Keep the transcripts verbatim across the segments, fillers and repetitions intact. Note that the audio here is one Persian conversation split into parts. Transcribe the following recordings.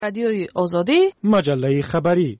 رادیوی آزادی، مجله خبری.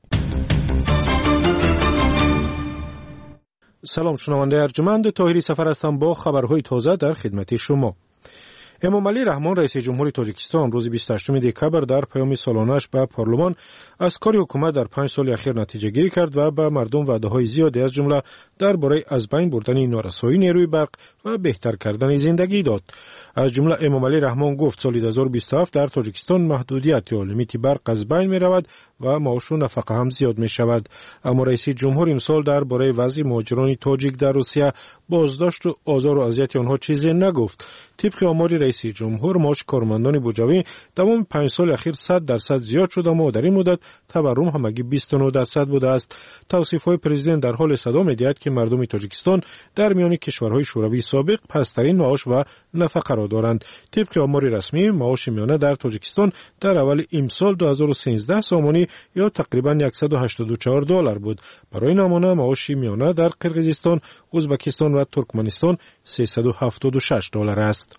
سلام شنونده ارجمند، طاهری سفر هستم با خبرهای تازه در خدمت شما. امامعلی رحمان رئیس جمهوری تاجیکستان روز بیست و هشتم دکبر در پیام سالانه‌اش به پارلمان از کار حکومت در پنج سال اخیر نتیجه گیری کرد و به مردم وعده‌های زیادی از جمله درباره از بین بردن نارسایی نیروی برق و بهتر کردن زندگی داد. از جمله امامعلی رحمان گفت سال دو هزار و بیست و هفت در تاجیکستان محدودیت یا لیمیت برق از بین می رود و معاش و نفقه هم زیاد می شود. اما رئیس جمهور امسال درباره وضع مهاجران تاجیک در روسیه، بازداشت و آزار و اذیت آنها چیزی نگفت. طبق آمار رئیس جمهور، معاش کارمندان بوجوی تمام پنج سال اخیر صد درصد زیاد شده، اما در این مدت تورم همگی بیست و نه درصد بوده است. توصیف‌های پرزیدنت در حال صدا می‌دهد که مردم تاجیکستان در میان کشورهای شوروی سابق پست‌ترین معاش و نفقه را دارند. طبق آمار رسمی، معاش میانه در تاجیکستان در اول امسال دو هزار و سیزده سامانی یا تقریباً صد و هشتاد و چهار دلار بود. برای نمونه معاش میانه در قرقیزستان، ازبکستان و ترکمنستان سیصد و هفتاد و شش دلار است.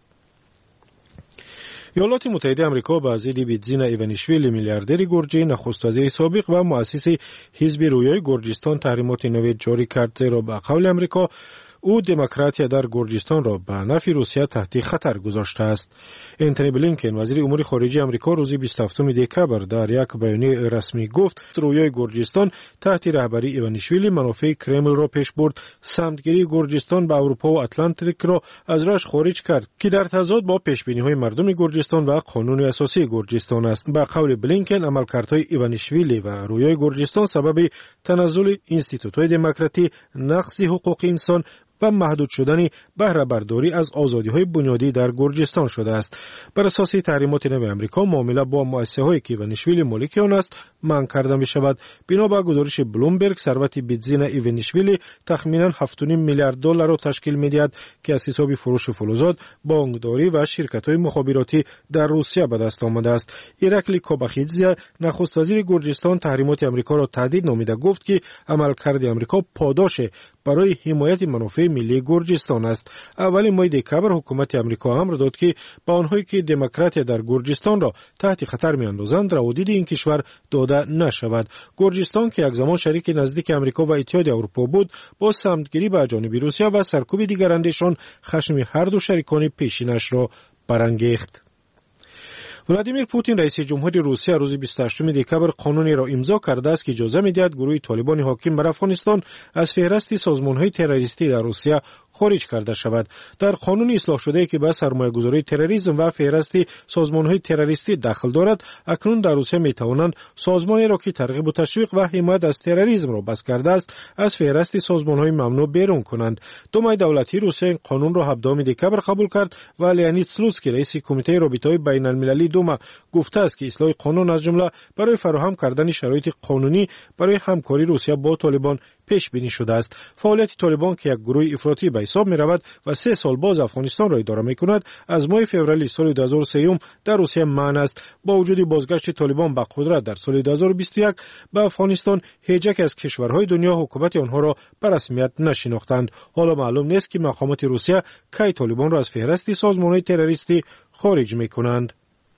ایالات متحده آمریکا با ضد بیتزینا ایوانیشویلی میلیاردر گرجی، نخست وزیر سابق و مؤسس حزب رویای گرجستان تحریمات نو جاری کرد، زیرا به قول آمریکا او دموکراتیا در گرجستان را به نفع روسیه تحت خطر گذاشته است. انتونی بلینکن وزیر امور خارجه آمریکا روز بیست و هفتم دکبر در یک بیانیه رسمی گفت رویای گرجستان تحت رهبری ایوانیشویلی منافع کرمل را پیش برد، سمتگیری گرجستان به اروپا و اتلانتیک را از راهش خارج کرد که در تضاد با پیشبینی‌های مردم گرجستان و قانون اساسی گرجستان است. به قول بلینکن عملکردهای ایوانیشویلی و رویای گرجستان سبب تنزل انستیتوت‌های دموکراتی، نقض حقوق انسان و محدود شدن بهره برداری از آزادی‌های بنیادی در گرجستان شده است. بر اساس تحریمات نو آمریکا، معامله با مؤسسه‌هایی که ایوانیشویلی مالک آن است منع کرده می‌شود. بنا به گزارش بلومبرگ، ثروت بیتزینا ایوانیشویلی تخمیناً هفت و نیم میلیارد دلار را تشکیل می‌دهد که از حساب فروش فلزات، بانکداری و شرکت‌های مخابراتی در روسیه به دست آمده است. ایرکلی کوباخیدزه نخست وزیر گرجستان تحریمات آمریکا را تهدید نامیده گفت که عملکرد آمریکا پاداش برای حمایت منافع ملی گرجستان است. اولین ماه دکبر حکومت آمریکا امر داد که با آنهایی که دموکراتیا در گرجستان را تحت خطر میاندازند روادید این کشور داده نشود. گرجستان که یک زمان شریک نزدیک آمریکا و اتحاد اروپا بود، با سمتگیری به جانب روسیه و سرکوب دیگر اندیشان خشم هر دو شریکان پیشینش را برانگیخت. ولادیمیر پوتین رئیس جمهوری روسیه روز بیست و هشتم دکبر قانونی را امضا کرده است که اجازه می‌دهد گروه طالبان حاکم بر افغانستان از فهرست سازمان‌های تروریستی در روسیه خارج کرده شود. در قانون اصلاح شده که به سرمایه‌گذاری تروریسم و فهرست سازمان‌های تروریستی دخل دارد، اکنون در روسیه می‌توانند سازمانی را که ترغیب و تشویق و حمایت از تروریسم را بس کرده است از فهرست سازمان‌های ممنوع بیرون کنند. دولت دولتی روسیه این قانون را هفدهم دکبر قبول کرد و لیانید سلوتسکی رئیس کمیته رابطه‌های بین‌المللی دوما گفته است که اصلاح قانون از جمله برای فراهم کردن شرایط قانونی برای همکاری روسیه با طالبان پیش بینی شده است. فعالیت طالبان که یک گروه افراطی به حساب می رود و سه سال باز افغانستان را اداره می کند، از ماه فوریه سال دو هزار و سه در روسیه منع است. با وجود بازگشت طالبان به قدرت در سال دو هزار و بیست و یک به افغانستان، هیچ یک از کشورهای دنیا حکومت آنها را به رسمیت نشناختند. حالا معلوم نیست که مقامات روسیه کی طالبان را از فهرست سازمان‌های تروریستی خارج می کنند.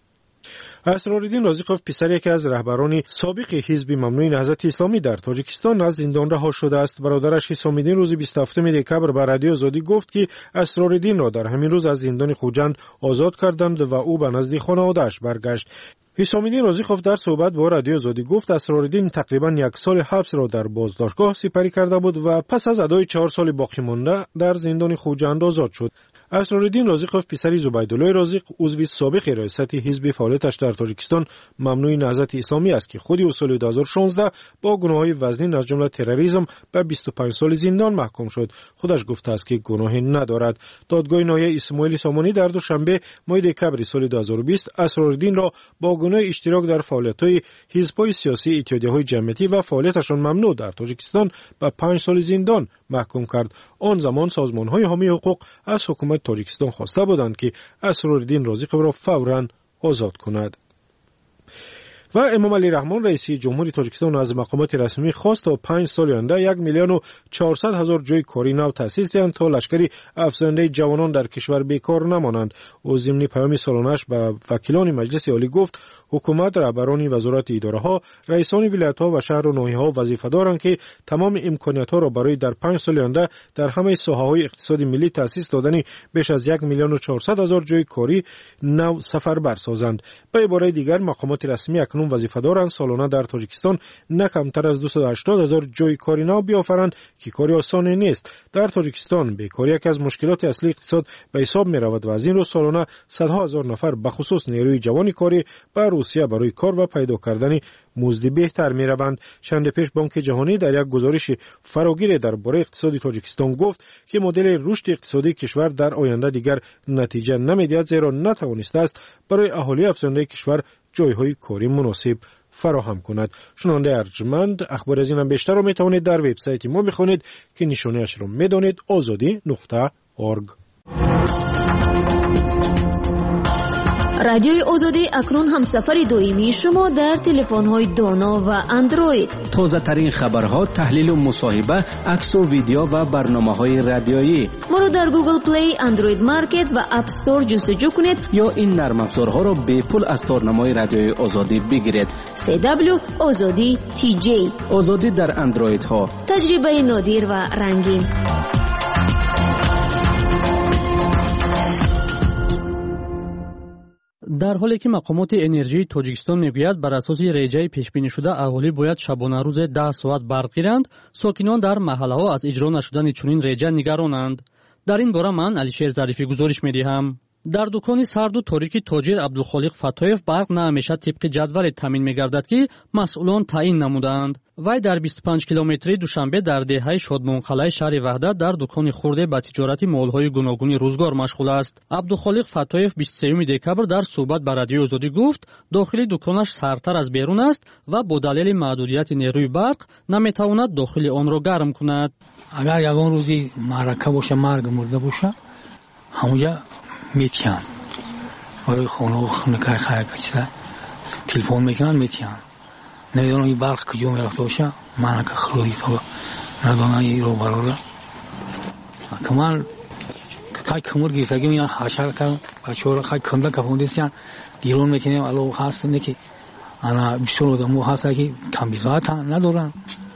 اسرارالدین رازیقوف، پسر یکی از رهبران سابق حزب ممنوع نهضت اسلامی در تاجیکستان، از زندان رها شده است. برادرش حسام‌الدین روز بیست و هفتم دکبر به رادیو آزادی گفت که اسرارالدین را در همین روز از زندان خوجند آزاد کردند و او به نزد خانواده‌اش برگشت. حسام‌الدین رازیقوف در صحبت با رادیو آزادی گفت اسرارالدین تقریباً یک سال حبس را در بازداشتگاه سپری کرده بود و پس از ادای چهار سال باقی مانده در زندان خوجند آزاد شد. اسرارالدین رازیقوف پسر زبیدالله رازیق، عضو سابق ریاست حزب فعالیتش در تاجیکستان ممنوع نهضت اسلامی است که خودی سال دو هزار و شانزده با گناه‌های وزنی از جمله تروریسم به بیست و پنج سال زندان محکوم شد. خودش گفته است که گناهی ندارد. دادگاه نهایی اسماعیل سامانی در دوشنبه ماه دکبر سال دو هزار و بیست اسرارالدین را با گناه اشتراک در فعالیت‌های حزب‌های سیاسی، اتحادیه‌های جمعیتی و فعالیتشان ممنوع در تاجیکستان به پنج سال زندان محکوم کرد. آن زمان سازمان‌های حامی حقوق از حکومت تاجیکستان خواسته بودند که اسرارالدین رازیقوف را فوراً آزاد کند. و امام علی رحمان رئیس جمهوری تاجیکستان از مقامات رسمی خواست تا پنج سال آینده یک میلیون و چهارصد هزار جای کاری نو تأسیس دهند تا لشکری افزاینده جوانان در کشور بیکار نمانند. او ضمن پیام سالانش به وکیلان مجلس عالی گفت حکومت، رهبران وزارت اداره ها، رئیسان ولایت ها و شهر و ناحیه ها وظیفه دارند که تمام امکانات ها را برای در پنج سال آینده در همه ساحه های اقتصاد ملی تأسیس دادن بیش از یک میلیون و چهارصد هزار جای کاری نو سفربر سازند. به عباره دیگر مقامات رسمی اکنون وظیفه دارند سالانه در تاجیکستان نه کمتر از دویست و هشتاد هزار جای کاری نو بیافرند که کاری آسان نیست. در تاجیکستان بیکاری یکی از مشکلات اصلی اقتصاد به حساب می رود و از این رو سالانه صدها هزار نفر به خصوص نیروی جوان کاری به روسیه برای کار و پیدا کردن مزد بهتر می روند. چند پیش بانک جهانی در یک گزارش فراگیر درباره اقتصاد تاجیکستان گفت که مدل رشد اقتصادی کشور در آینده دیگر نتیجه نمیدهد، زیرا نتوانسته است برای اهالی افزونده کشور جایهای کاری مناسب فراهم کند. شنونده ارجمند، اخبار از این هم بیشتر را می توانید در وبسایت ما بخوانید که نشانه اش را می دانید آزادی نقطه اورگ. رادیوی آزادی اکنون هم سفر دائمی شما در تلفن‌های دانا و اندروید. تازه ترین خبرها، تحلیل و مصاحبه، عکس و ویدیو و برنامه‌های رادیویی. ما رو در گوگل پلی، اندروید مارکت و اپ استور جستجو کنید یا این نرم افزارها را به پول از تارنمای رادیوی آزادی بگیرید. سی دبلیو آزادی تی جی. آزادی در اندروید ها. تجربه نادر و رنگین. در حالی که مقامات انرژی تاجیکستان میگوید بر اساس رجای پیش بینی شده اهالی باید شبانه روز ده ساعت برق گیرند، ساکنان در محله ها از اجرا نشدن چنین رجا نگرانند. در این باره من علیشیر ظریفی گزارش میدهم. در دکان سرد و تاریک تاجر عبدالخالق فتایف برق نه همیشه طبق جدول تامین میگردد که مسئولان تعیین نمودند. وی در بیست و پنج کیلومتری دوشنبه در دهه شادمانقلعه شهر وحدت در دکان خورده به تجارت مال‌های گوناگون روزگار مشغول است. عبدالخالق فتایف بیست و سوم دکبر در صحبت با رادیو آزادی گفت داخل دکانش سردتر از بیرون است و با دلیل محدودیت نیروی برق نمیتواند داخل آن را گرم کند. اگر یگان روزی معرکه باشه، مرگ مرده باشه، همونجا میتیان برای خونه و خونه که خیلی کچیده تلفن میکنن میتیان. نمیدونم این برق کجا میرفته باشه، من که خلوی تو ندانم این رو براره که من که کمور گیرتگی میان حشر کردم بچه ها را خیلی کنده کفوندیسیان گیرون میکنیم الو هست اینه که انا بیشتر رو دمو هست که کمبیزات ندارن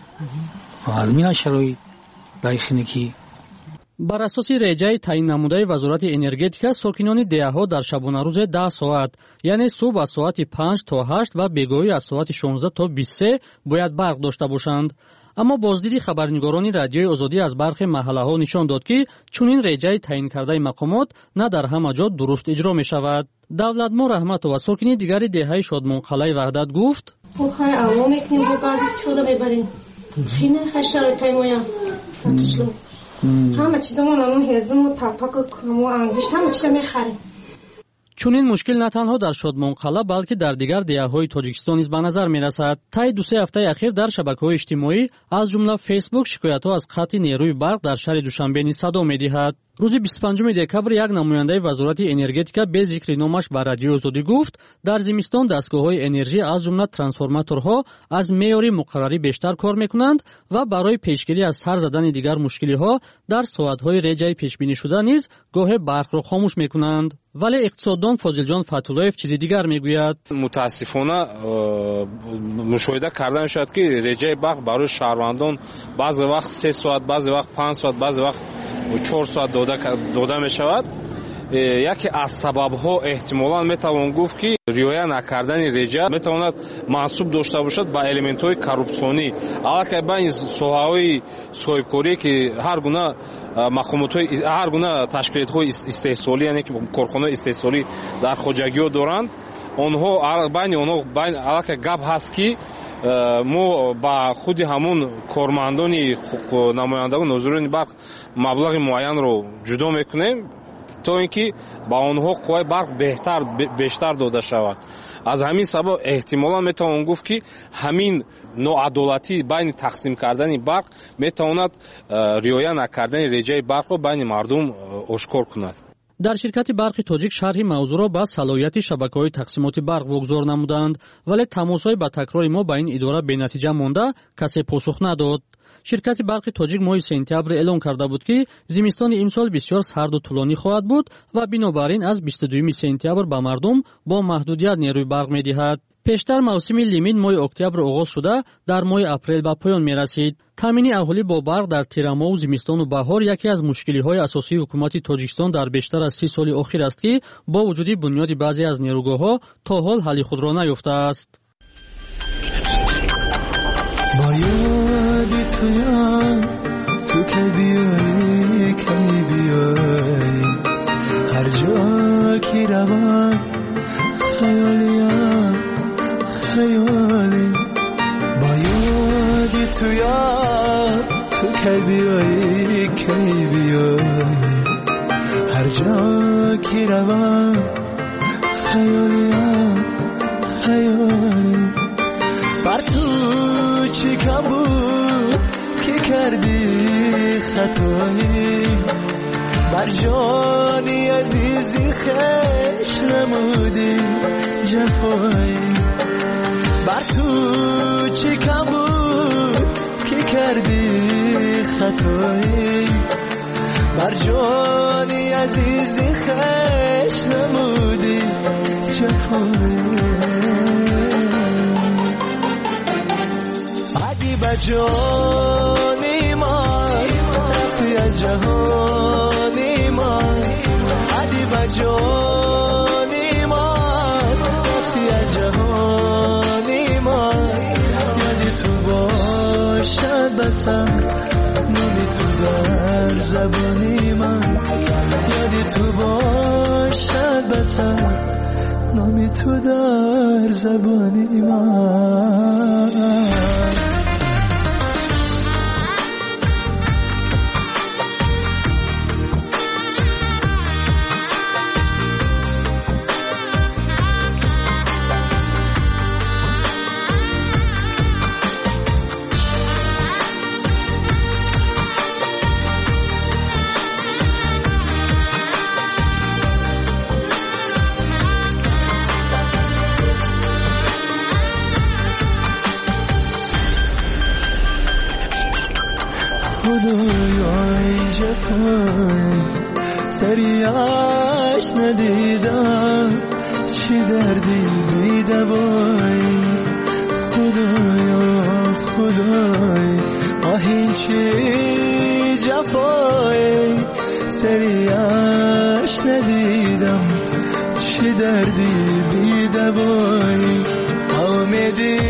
و از میان شروعی دایخینه که بر اساس رجای تعیین نموده وزارت انرژتیکا ساکنان دهه‌ها در شبانه روز ده ساعت یعنی صبح از ساعت پنج تا هشت و بگاهی از ساعت شانزده تا بیست و سه باید برق داشته باشند. اما بازدید خبرنگاران رادیوی آزادی از برخی محله‌ها نشان داد که چنین رجای تعیین کرده مقامات نه در همه جا درست اجرا می شود. دولتمو رحمتو و ساکنی دیگر دهه شادمانقلعه وحدت گفت خواهی عوام میکنیم با گاز استفاده میبریم خیلی خشار تایمایا تشلو همه چیز ما نمون هزم و تپک و کم و انگشت همه چیز میخریم. چون این مشکل نه تنها در شادمانقلعه بلکه در دیگر دهه‌های تاجیکستان نیز به نظر می‌رسد. طی دو سه هفته اخیر در شبکه‌های اجتماعی از جمله فیسبوک شکایت‌ها از قطع نیروی برق در شهر دوشنبه نیز صدا می‌دهد. روز بیست و پنجم دکبر یک نماینده وزارت انرژتیکا به ذکر نامش به رادیو آزادی گفت در زمستان دستگاه‌های انرژی از جمله ترانسفورماتورها از معیار مقرری بیشتر کار می‌کنند و برای پیشگیری از سر زدن دیگر مشکلی‌ها در ساعت‌های رجای پیش بینی شده نیز گاه برق را خاموش می‌کنند. ولی اقتصاددان فاضل جان فتولایف چیزی دیگر میگوید. متاسفانه مشاهده کرده میشد که رجای برق برای شهروندان بعضی وقت سه ساعت، بعضی وقت پنج ساعت، بعضی وقت چهار ساعت داده داده می شود. یکی از سبب‌ها احتمالاً میتوان گفت که رعایت نکردن رجا میتواند منسوب داشته باشد به المент‌های коррупсионӣ. البته بین ساحه‌های صاحبکاری که هر گونه مقامات‌های هر گونه تشکیلات‌های استحصالی یعنی که کارخانه‌های استحصالی در خوجگی‌ها دارند، آنها بین آنها بین البته گپ هست که ما با خود همون کارمندانی نمایندگان ناظرین برق مبلغ معین رو جدا میکنیم تا اینکه با آنها قوای برق بهتر بیشتر داده شود. از همین سبب احتمالا میتوان گفت که همین ناعدالتی بین تقسیم کردن برق میتواند رعایت نکردن رجای برق رو بین مردم آشکار کند. در شرکت برق تاجیک شرح موضوع را با صلاحیت شبکه‌های تقسیمات برق واگذار نمودند، ولی تماس‌های با تکرار ما با این اداره بی‌نتیجه مانده کسی پاسخ نداد. شرکت برق تاجیک ماه سپتامبر اعلام کرده بود که زمستان امسال بسیار سرد و طولانی خواهد بود و بنابراین از بیست و دوم سپتامبر به مردم با محدودیت نیروی برق می‌دهد. پیشتر موسم لیمین ماه اکتبر آغاز شده در ماه اپریل به پایان می‌رسید. تامین اهالی با برق در تیرما و زمستان و بهار یکی از مشکل‌های اساسی حکومت تاجیکستان در بیشتر از سی سال اخیر است که با وجود بنیاد بعضی از نیروگاه‌ها تا حال حل خود را نیافته است. تو یا تو که بیایی که بیایی هر جا کی روم خیالی ها خیالی با یادی تو یا تو که بیایی که بیایی هر جا کی روم خیالی ها خیالی بر تو چی کم بود که کردی خطایی بر جانی عزیزی خش نمودی جفایی بر تو چی کم بود که کردی خطایی بر جانی عزیزی خش نمودی جفایی جانی من رفتی از جهانی من عدی بجانی من رفتی از جهانی من یادی تو باشد بسر نامی تو در زبانی من یادی تو باشد بسر نامی تو در زبانی من خدایای جفای سریعش ندیدم چی دردی بی دوای خدایا خدای آهین چی جفای سریعش ندیدم چی دردی بی دوای آمدی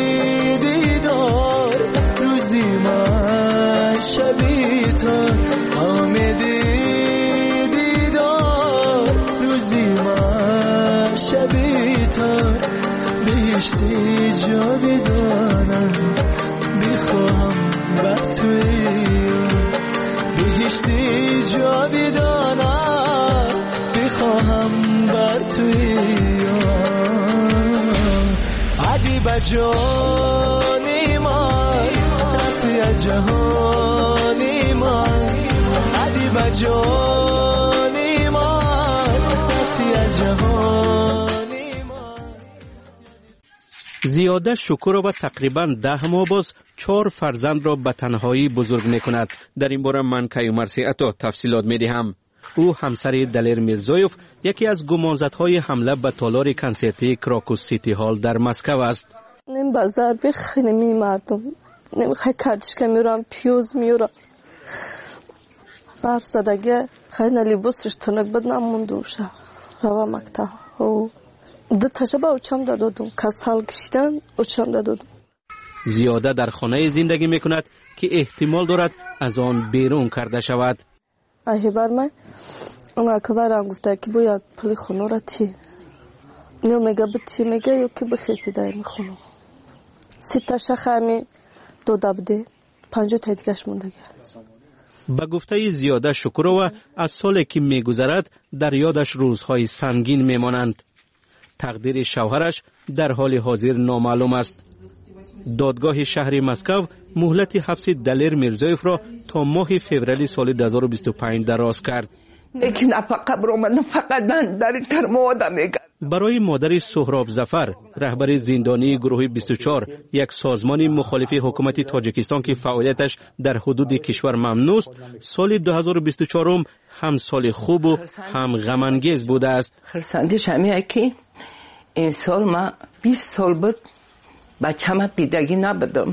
دیدار روزی من شبی تا آمدی دیدار روزی من شبی تا بیشتی جا بیدانم بیخواهم بر توی بیشتی جا بیدانم بیخواهم بر توی عدی بجانی من رفتی از جهانی من عدی بجانی من رفتی از جهانی من. زیاده شکر و تقریبا ده ماه باز چهار فرزند را به تنهایی بزرگ می کند. در این باره من کیومرث عطا تفصیلات می دهم. او همسر دلیر میرزایوف یکی از گمانزدهای حمله به تالار کنسرتی کراکوس سیتی هال در مسکو است. نیم بازار بخینه می مردم نیم خیلی کردشکه میرم پیوز میرم برف زدگه خیلی لیبوسش تنک بد نمونده شه روا مکتا او ده تشه با اوچم دادودم کسال کشیدن اوچم دادودم. زیاده در خانه زندگی میکند که احتمال دارد از آن بیرون کرده شود. ای بر من اون اکبرم گفته که باید پلی خونه را تی نه میگه بتی میگه یا که بخیزی دایم خونه سی تا شخمی دو دبده پنجو تا دیگهش مونده. با گفته زیاده شکروا از سالی که میگذرد در یادش روزهای سنگین میمانند. تقدیر شوهرش در حال حاضر نامعلوم است. دادگاه شهر مسکو مهلت حبس دلیر میرزایوف را تا ماه فوریه سال دو هزار و بیست و پنج دراز کرد. یکی نفقه برآمدم فقط من در این ترم آدم میگم. برای مادر سهراب ظفر، رهبر زندانی گروه بیست و چهار، یک سازمان مخالف حکومت تاجیکستان که فعالیتش در حدود کشور ممنوع است، سال دو هزار و بیست و چهار هم سال خوب و هم غم انگیز بوده است. خرسندیش همینه که این سال من بیست سال بود بچه‌م دیدگی نبودم.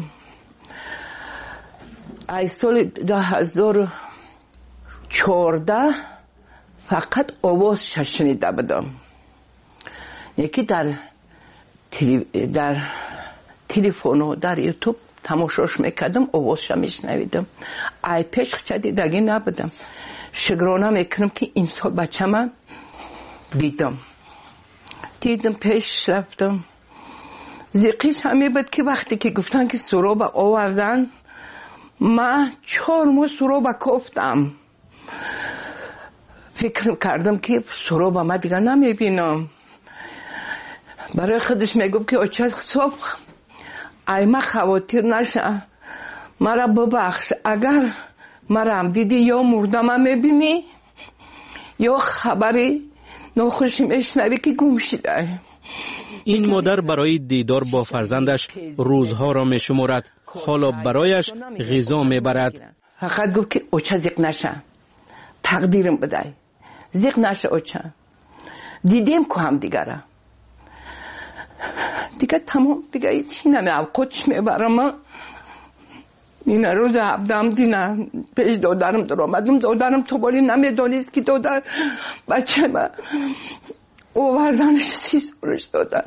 ای سال دو هزار و چهارده فقط آواز شنیده بودم. یکی در تلی... در تلفن و در یوتیوب تماشاش میکردم، آوازش میشنویدم. ای پیش چه دیدگی نبودم. شگرانه میکنم که این سال بچه من دیدم دیدم پیش رفتم. زیقیش همی بود که وقتی که گفتن که سراب آوردن، من چهار ماه سراب کفتم. فکر کردم که سراب ما دیگه نمیبینم. برای خودش میگم که اچه صبح ای ما خواتیر نشه، مرا ببخش، اگر مرا هم دیدی یا مردم میبینی یا خبری ناخوشی میشنوی که گم شده. این مادر برای دیدار با فرزندش روزها را میشمارد، حالا برایش غذا میبرد. فقط گفت که اوچه زیق نشه، تقدیرم بده، زیق نشه اوچه. دیدیم که هم دیگره دیگه تمام، دیگه هیچی نمیام، قدش میبرم. این روز عبدم دینه پیش دادرم در آمدم. دادرم تو بالی نمیدانیست که دادر بچه من اووردنش سی سالش دادن.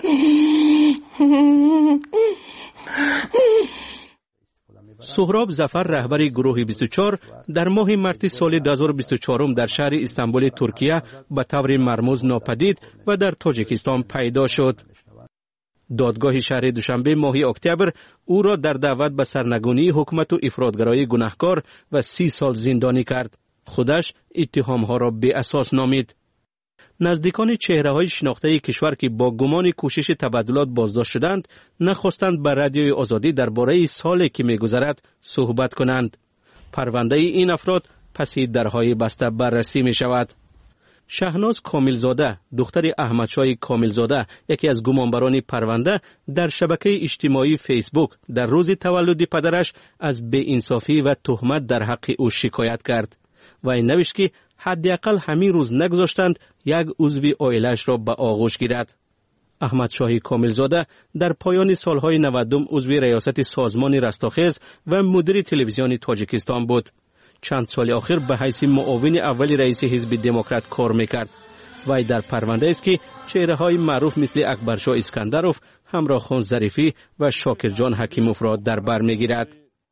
سهراب ظفر، رهبر گروه بیست و چهار، در ماه مارس سال دو هزار و بیست و چهار در شهر استانبول ترکیه به طور مرموز ناپدید و در تاجیکستان پیدا شد. دادگاه شهر دوشنبه ماه اکتبر او را در دعوت به سرنگونی حکومت و افراطگرایی گناهکار و سی سال زندانی کرد. خودش اتهامها را بی اساس نامید. نزدیکان چهره‌های شناخته کشور که با گمان کوشش تبادلات بازداشت شدند، نخواستند به رادیوی آزادی درباره سالی که می‌گذرد صحبت کنند. پرونده این افراد پس درهای بسته بررسی می‌شود. شهناز کاملزاده، دختر احمدشاه کاملزاده، یکی از گمانبران پرونده، در شبکه اجتماعی فیسبوک در روز تولد پدرش از بی‌انصافی و تهمت در حق او شکایت کرد و این نوشت که حداقل همین روز نگذاشتند یک عضو عائله‌اش را به آغوش گیرد. احمدشاه کاملزاده در پایان سالهای نودم عضو ریاست سازمان رستاخیز و مدیر تلویزیون تاجیکستان بود. چند سال آخر به حیث معاون اول رئیس حزب دموکرات کار میکرد. وی در پرونده است که چهره‌های معروف مثل اکبرشاه اسکندروف، همراه خان ظریفی و شاکرجان حکیموف را در بر میگیرد.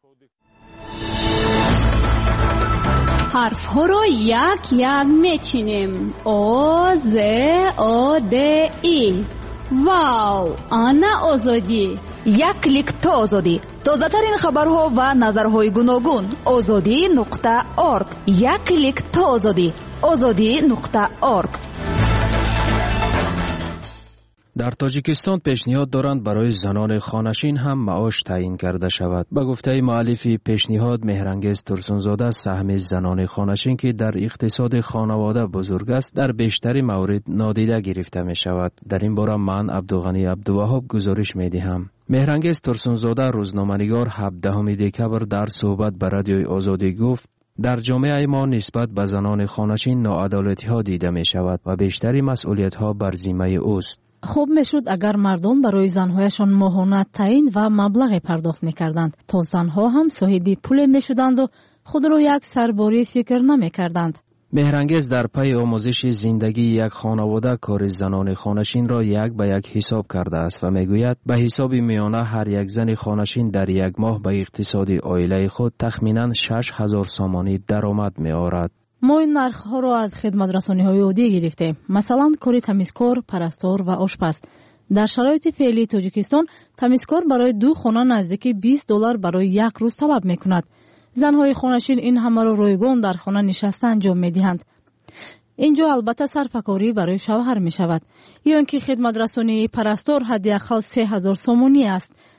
حرف ها را یک یک میچینیم. آ ز آ د ای. واو، آنا آزادی. یک کلیک تا آزادی. تازه ترین خبرها و نظرهای گوناگون. آزادی نقطه ارگ. یک کلیک تا آزادی. آزادی نقطه ارگ. در تاجیکستان پیشنهاد دارند برای زنان خانشین هم معاش تعیین کرده شود. به گفته مؤلف پیشنهاد مهرانگیز ترسونزاده، سهم زنان خانشین که در اقتصاد خانواده بزرگ است در بیشتر موارد نادیده گرفته می شود. در این باره من عبدالغنی عبدالوهاب گزارش می دهم. مهرانگیز ترسونزاده، روزنامه‌نگار، هفدهم دکبر در صحبت به رادیوی آزادی گفت در جامعه ما نسبت به زنان خانشین ناعدالتی‌ها دیده می شود و بیشتری مسئولیت‌ها بر ذمه اوست. خوب میشد اگر مردان برای زنهایشان ماهانه تعیین و مبلغ پرداخت میکردند تا زنها هم صاحب پول میشدند و خود را یک سرباری فکر نمیکردند. مهرانگیز در پی آموزش زندگی یک خانواده کار زنان خانشین را یک به یک حساب کرده است و میگوید به حساب میانه هر یک زن خانشین در یک ماه به اقتصاد عائله خود تخمینا شش هزار سامانی درآمد میآورد. ما این نرخ‌ها را از خدمت رسانی‌های عادی گرفتیم. مثلا کار تمیزکار، پرستار و آشپز. در شرایط فعلی تاجیکستان تمیزکار برای دو خانه نزدیک بیست دلار برای یک روز طلب می‌کند. زن‌های خانشین این همه را رایگان در خانه نشسته انجام می‌دهند. اینجا البته صرفه‌کاری برای شوهر می‌شود. یا اینکه خدمت رسانی پرستار حداقل سه هزار سامانی است.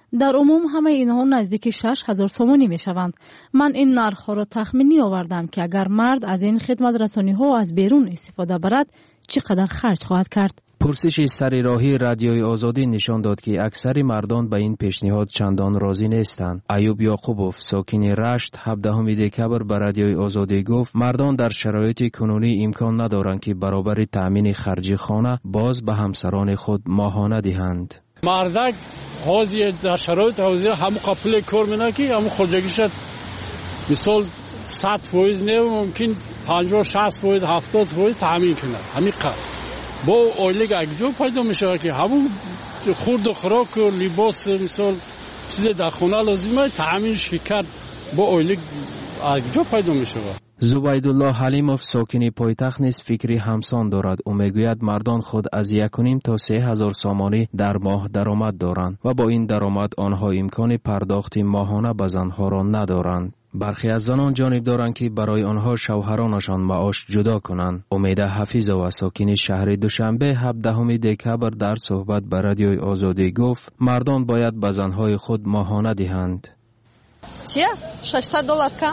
در عموم همه اینها نزدیک شش هزار سومانی می شوند. من این نرخ را تخمینی آوردم که اگر مرد از این خدمت رسانی ها از بیرون استفاده برد چقدر خرج خواهد کرد. پرسش سری راهی رادیوی آزادی نشان داد که اکثر مردان به این پیشنهاد چندان راضی نیستند. ایوب یعقوبوف ساکن رشت هفدهم دکبر به رادیوی آزادی گفت مردان در شرایط کنونی امکان ندارند که برابر تامین خرج خانه باز به همسران خود ماهانه دهند. مردک حاضر در شرایط حاضر هم قبل کار میکنه که هم خودجگیش مثال صد فایز نه ممکن پنجاه شصت فایز هفتاد فایز تامین کنه. همین قدر با اویلگ اگجو پیدا میشه که همون خورد و خوراک و لباس مثال چیز در خونه لازمه تامینش کرد با اویلگ اگجو پیدا میشه. زبیدالله حلیموف ساکن پایتخت نیز فکری همسان دارد. او میگوید مردان خود از یک و نیم تا سه هزار سامانی در ماه درآمد دارند و با این درآمد آنها امکان پرداخت ماهانه به زنها را ندارند. برخی از زنان جانب دارند که برای آنها شوهرانشان معاش جدا کنند. امید حفیظ ساکن شهر دوشنبه هفدهم دکبر در صحبت به رادیوی آزادی گفت مردان باید به زنهای خود ماهانه دهند. چیه؟ ششصد دلار کم؟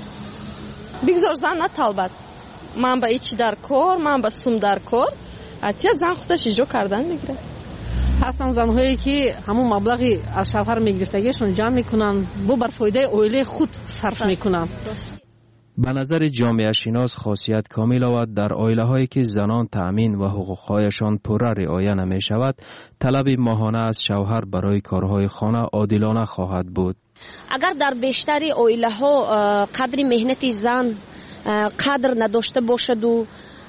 بگذار زن نطلبد. من با ایچی در کار، من با سوم در کار. اتیت زن خودش ایجا کردن میگیره. هستن زنهایی که همون مبلغی از شوهر میگرفتگیشون جمع میکنن بو بر فایده اویله خود صرف میکنن. به نظر جامعه شناس خاصیت کامل آورد در عائله هایی که زنان تأمین و حقوقهایشان پوره رعایت نمی شود طلب ماهانه از شوهر برای کارهای خانه عادلانه خواهد بود. اگر در بیشتری عائله ها قدر مهنت زن قدر نداشته باشد و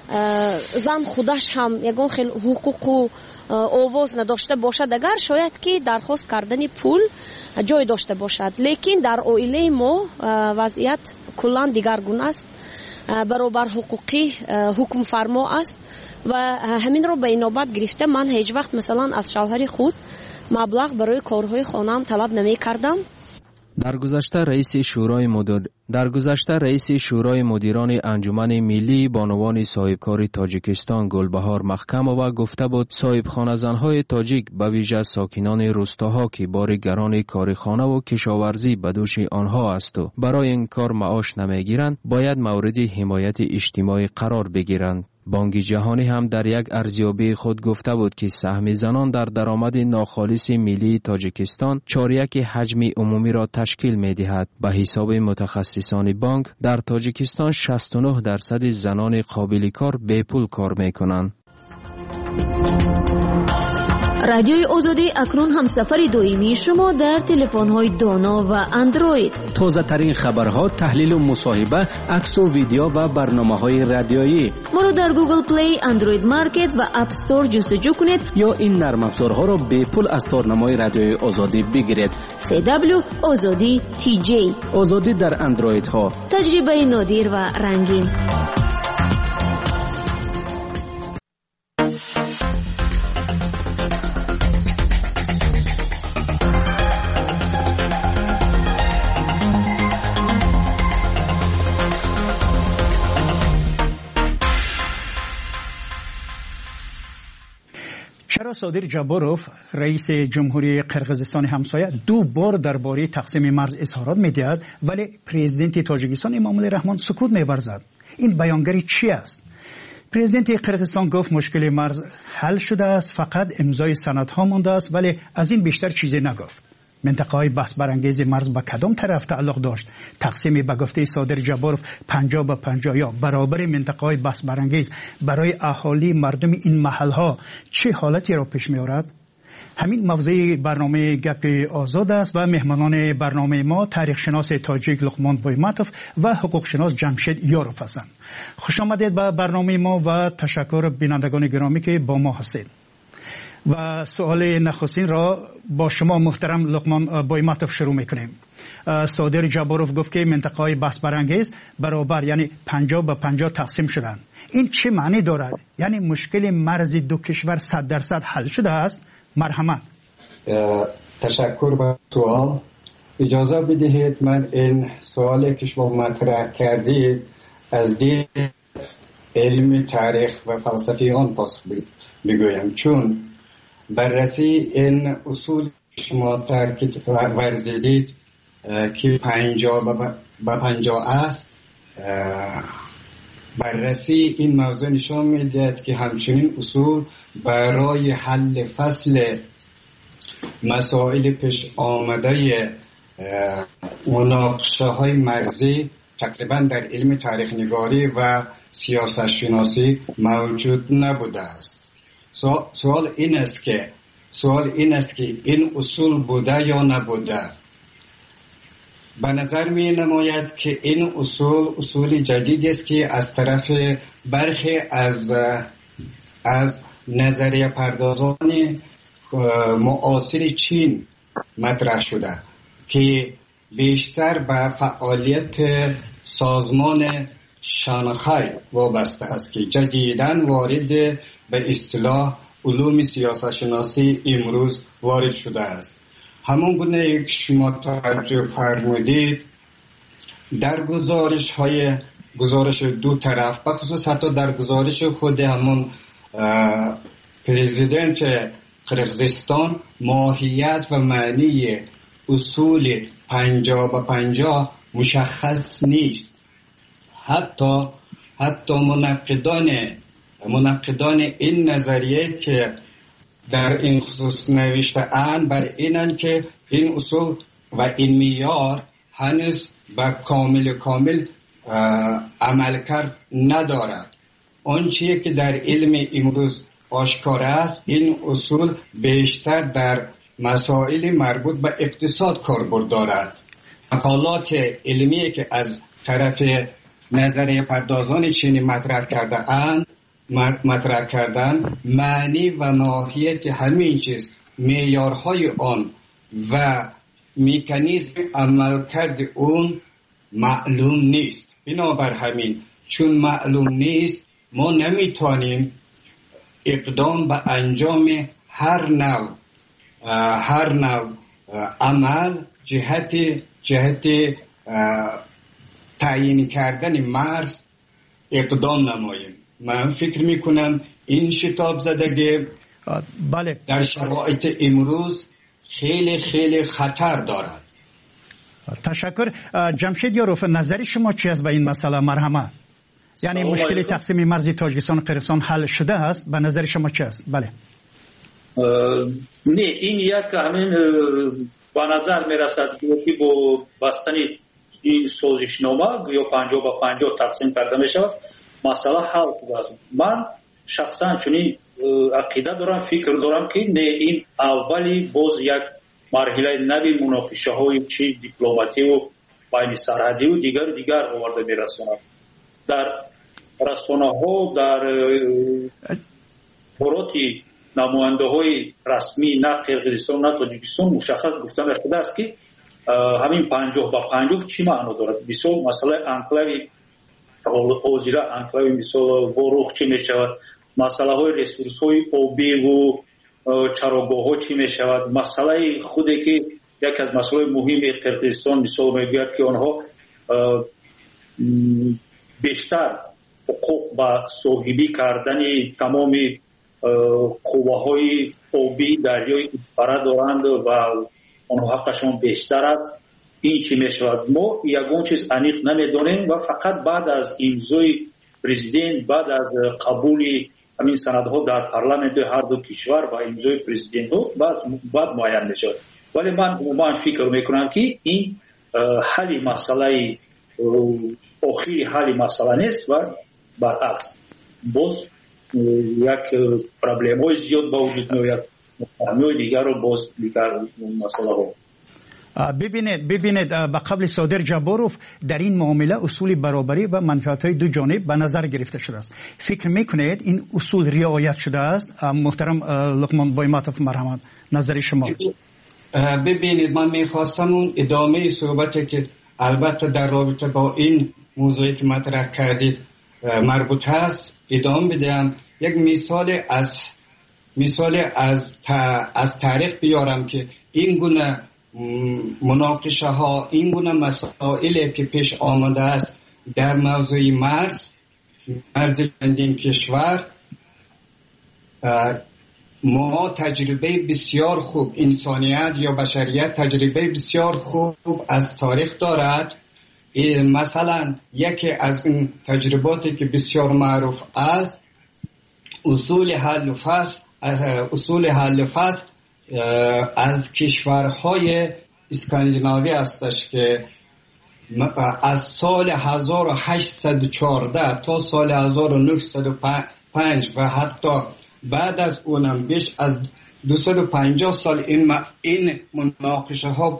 زن خودش هم یگان خیلی حقوق و آواز نداشته باشد اگر شاید که درخواست کردن پول جای داشته باشد، لیکن در عائله ما وضعیت کلان دیگرگونه است. برابر حقوقی حکم فرما است و همین رو به این نوبت گرفته من هیچ وقت مثلا از شوهر خود مبلغ برای کارهای خانه‌ام طلب نمی کردم. در گذشته رئیس شورای مدیر در گذشته رئیس شورای مدیران انجمن ملی بانوان صاحبکار تاجیکستان گلبهار محکمووا گفته بود صاحبخانه زنهای تاجیک به ویژه ساکنان روستاها که بار گران کار خانه و کشاورزی به دوش آنها است و برای این کار معاش نمیگیرند باید مورد حمایت اجتماعی قرار بگیرند. بانک جهانی هم در یک ارزیابی خود گفته بود که سهم زنان در درآمد ناخالص ملی تاجیکستان چهاریک حجم عمومی را تشکیل می دهد. به حساب متخصصان بانک در تاجیکستان شصت و نه درصد زنان قابل کار بے پول کار می کنند. رادیوی آزادی اکنون هم سفر دویمی شما در تلفن‌های دانا و اندروید. تازه ترین خبرها، تحلیل و مصاحبه، عکس و ویدیو و برنامه‌های رادیویی. ما را در گوگل پلی، اندروید مارکت و اپ استور جستجو کنید یا این نرم افزارها را بے پول از تارنمای رادیوی آزادی بگیرید. سی دبلیو آزادی تی جی. آزادی در اندروید ها. تجربه نادر و رنگین. چرا صادر جاباروف رئیس جمهوری قرقیزستان همسایه دو بار درباره تقسیم مرز اظهارات می‌دهد ولی پرزیدنت تاجیکستان امامعلی رحمان سکوت می‌ورزد؟ این بیانگری چی است؟ پرزیدنت قرقیزستان گفت مشکل مرز حل شده است، فقط امضای سندها مانده است، ولی از این بیشتر چیزی نگفت. منطقه های بحث برانگیز مرز به کدام طرف تعلق داشت؟ تقسیم به گفته صادر جاباروف پنجاه به پنجاه یا برابر منطقه های بحث برانگیز برای اهالی مردم این محل ها چه حالتی را پیش می آورد؟ همین موضوع برنامه گپ آزاد است و مهمانان برنامه ما تاریخ شناس تاجیک لقمان بویماتوف و حقوق شناس جمشید یاروف هستند. خوش آمدید به برنامه ما و تشکر بینندگان گرامی که با ما هستید. و سوال نخستین را با شما محترم لقمان بویماتوف شروع میکنیم. صادر جاباروف گفت که منطقه های بحث برانگیز برابر یعنی پنجاه به پنجاه تقسیم شدند. این چه معنی دارد؟ یعنی مشکل مرز دو کشور صد درصد حل شده است؟ مرحمت. تشکر با سوال. اجازه بدهید من این سوالی که شما مطرح کردید از دید علم تاریخ و فلسفیان پاسخ بگویم، چون بررسی این اصول شما تاکید ورزیدید که پنجاه به پنجاه است، بررسی این موضوع نشان میدهد که همچنین اصول برای حل فصل مسائل پیش آمده مناقشه های مرزی تقریبا در علم تاریخ نگاری و سیاست شناسی موجود نبوده است. سوال این است که سوال این است که این اصول بوده یا نبوده. به نظر می نماید که این اصول اصول جدید است که از طرف برخی از از نظریه پردازان معاصر چین مطرح شده که بیشتر به فعالیت سازمان شانگهای وابسته است که جدیداً وارد به اصطلاح علوم سیاست شناسی امروز وارد شده است. همون گونه که شما توجه فرمودید در گزارش های گزارش دو طرف، بخصوص حتی در گزارش خود همون پرزیدنت قرقیزستان، ماهیت و معنی اصول پنجاه به پنجاه مشخص نیست. حتی حتی منقدان منقدان این نظریه که در این خصوص نوشته اند بر اینند که این اصول و این معیار هنوز به کامل کامل عملکرد ندارد. آن چیزی که در علم امروز آشکار است، این اصول بیشتر در مسائل مربوط به اقتصاد کاربرد دارد. مقالات علمی که از طرف نظریه پردازان چینی مطرح کرده اند مطرح کردن معنی و ماهیت همین چیز، معیارهای آن و مکانیزم عملکرد اون معلوم نیست. بنابر همین چون معلوم نیست ما نمیتونیم اقدام به انجام هر نوع هر نوع عمل جهت جهت تعیین کردن مرز اقدام نماییم. من فکر میکنم این شتاب زدگی بله در شرایط امروز خیلی خیلی خطر دارد. تشکر. جمشید یاروف، نظر شما چی است به این مسئله؟ مرحمت. یعنی مشکل تقسیم مرز تاجیکستان و قرقیزستان حل شده است؟ به نظر شما چی است؟ بله. نه، این یک همین به نظر میرسد که با بستن این سازشنامه یا پنجاه با پنجاه تقسیم کرده می شود مسئله حل شده است. من شخصا چنین عقیده دارم، فکر دارم که نه، این اولی باز یک مرحله نوی مناقشه های چی دیپلماتی و بین سرحدی و دیگر و دیگر آورده می رساند. در رسانه ها در باراتی نماینده های رسمی نه قرقیزستان نه تاجیکستان مشخص گفتن شده است که همین پنجاه با پنجاه چی معنا دارد. مثال مسئله انکلاوی اوزیرا انکلاوی مثال وروخ چی می شود، مسئله های ریسورس های آبی و چراگاه ها چی می شود، مسئله خودی که یک از مسئله مهم قرقیزستان مثال می گوید که آنها بیشتر حقوق با صاحبی کردن تمام قوه‌های آبی دریای برا دارند و آنها حقشون بیشتر است. این چی می شود؟ ما یگان چیز انیق نمیدانیم و فقط بعد از امضای پرزیدنت، بعد از قبول همین سندها در پارلمانت هر دو کشور و امضای پرزیدنت ها بعد معین می شود. ولی من عموما فکر میکنم که این حل مسئله آخری حل مسئله نیست و برعکس باز یک پرابلم های زیاد با وجود میآید، همه دیگر رو باز دیگر مسئله ها. ببینید ببینید به قبل صادر جباروف در این معامله اصول برابری و منفعت های دو جانب به نظر گرفته شده است. فکر میکنید این اصول رعایت شده است؟ محترم لقمان بایماتوف، مرحمت، نظر شما. ببینید من میخواستم اون ادامه صحبتی که البته در رابطه با این موضوعی که مطرح کردید مربوط هست ادامه بدم. یک مثال از مثال از از تاریخ بیارم که این گونه مناقشه ها، این گونه مسائلی که پیش آمده است در موضوع مرز مرز چندین کشور ما تجربه بسیار خوب، انسانیت یا بشریت تجربه بسیار خوب از تاریخ دارد. مثلا یکی از این تجرباتی که بسیار معروف است اصول حل و فصل اصول حل و فصل از کشورهای اسکاندیناوی هستش که از سال هزار و هشتصد و چهارده تا سال هزار و نهصد و پنج و حتی بعد از اونم بیش از دویست و پنجاه سال این این مناقشه ها